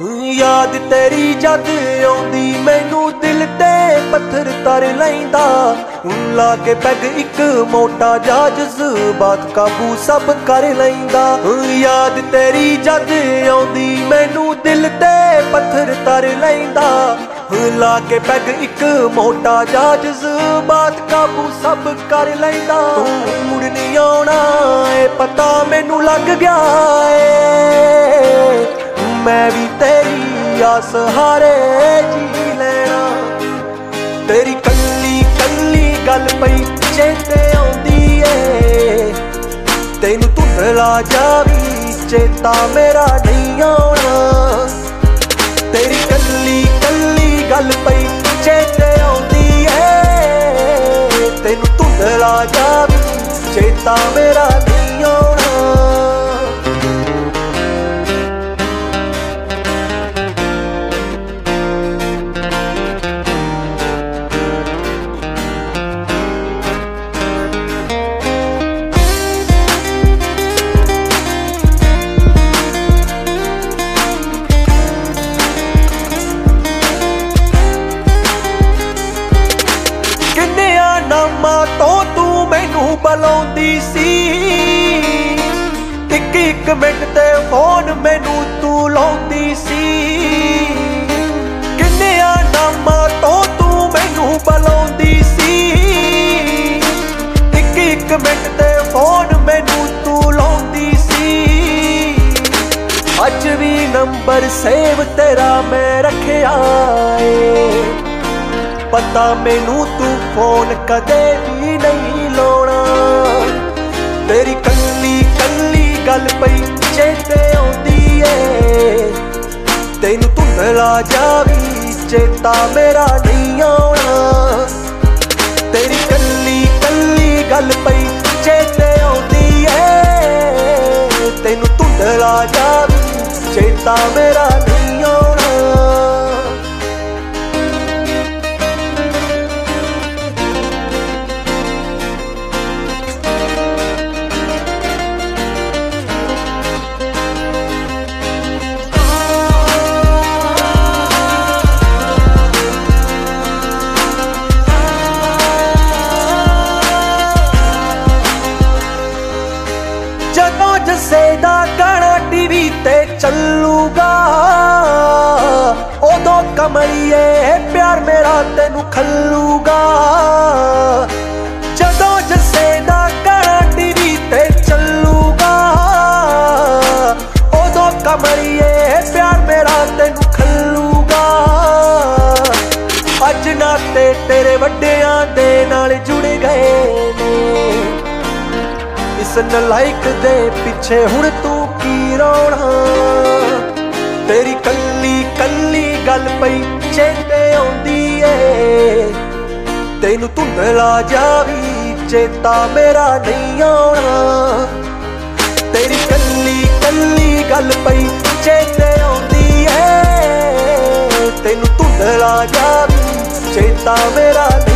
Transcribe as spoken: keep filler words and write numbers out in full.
याद तेरी जद आउंदी मैनू दिल ते पत्थर तर लैंदा। ला के पैग इक मोटा जा जज़्बात काबू सब कर लैंदा। याद तेरी जद आउंदी मैनू दिल ते पत्थर तर लैंदा। ला के पैग इक मोटा जा जज़्बात काबू सब कर लैंदा। मुड़ नहीं आउणा ए पता मैनू लग गया ए, मैं भी तेरी आस हारे जी लेना। तेरी कल्ली कल्ली गल पई चेते आउंदी ए, तैनू धुंधला जा भी चेता मेरा नहीं आउणा। तेरी कल्ली कल्ली गल पई चेते आउंदी ए, तैनू धुंधला जा भी चेता मेरा नहीं आउणा। नामा तो तू मैनू बुलाउंदी सी, इक इक मिनट ते फोन मैनू तू लाउंदी सी। किन्निया नामा तो तू मैनू बुलाउंदी सी, इक इक मिनट ते फोन मैनू तू लाउंदी सी। अज भी नंबर सेव तेरा मैं रखिया ए, पता मैनू तू फोन कदे भी नहीं लाउणा। तेरी कल्ली कल्ली गल पई चेते आउंदी ए, तैनू धुंधला जा भी चेता मेरा नहीं आउणा। तेरी कल्ली कल्ली गल पई चेते आउंदी ए, तैनू धुंधला जा भी चेता मेरा नहीं आउणा। जदों जस्से दा गाना टीवी ते चलूगा, उदों कमरिए प्यार मेरा तेनू खलूगा। जदों जस्से दा गाना टीवी ते चलूगा, उदों कमरिए प्यार मेरा तेनू खलूगा। अज नाते तेरे वड्डियां दे नाल जुड़ गए ने, इस नलायक दे पिछे हुण तू की रोना। तेरी कल्ली कल्ली गल पई चेते आउंदी ए, तैनू धुंधला जा भी चेता मेरा नहीं आउणा। तेरी कल्ली कल्ली गल पई चेते आउंदी ए, तैनू धुंधला जा भी चेता मेरा नहीं